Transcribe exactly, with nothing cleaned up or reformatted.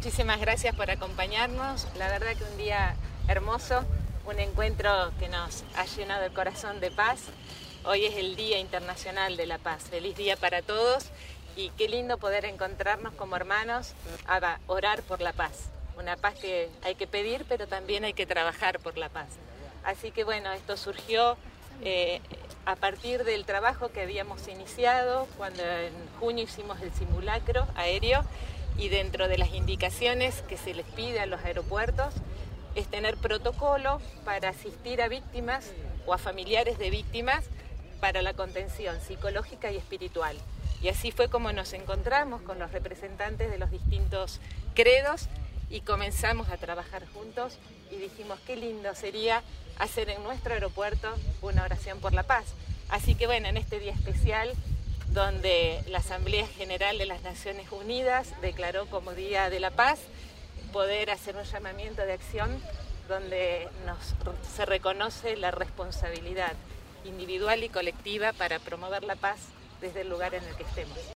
muchísimas gracias por acompañarnos. La verdad que un día hermoso, un encuentro que nos ha llenado el corazón de paz. Hoy es el Día Internacional de la Paz. Feliz día para todos y qué lindo poder encontrarnos como hermanos a orar por la paz. Una paz que hay que pedir, pero también hay que trabajar por la paz. Así que bueno, esto surgió eh, a partir del trabajo que habíamos iniciado cuando en junio hicimos el simulacro aéreo, y dentro de las indicaciones que se les pide a los aeropuertos es tener protocolo para asistir a víctimas o a familiares de víctimas para la contención psicológica y espiritual. Y así fue como nos encontramos con los representantes de los distintos credos y comenzamos a trabajar juntos y dijimos qué lindo sería hacer en nuestro aeropuerto una oración por la paz. Así que bueno, en este día especial donde la Asamblea General de las Naciones Unidas declaró como Día de la Paz, poder hacer un llamamiento de acción donde nos, se reconoce la responsabilidad individual y colectiva para promover la paz desde el lugar en el que estemos.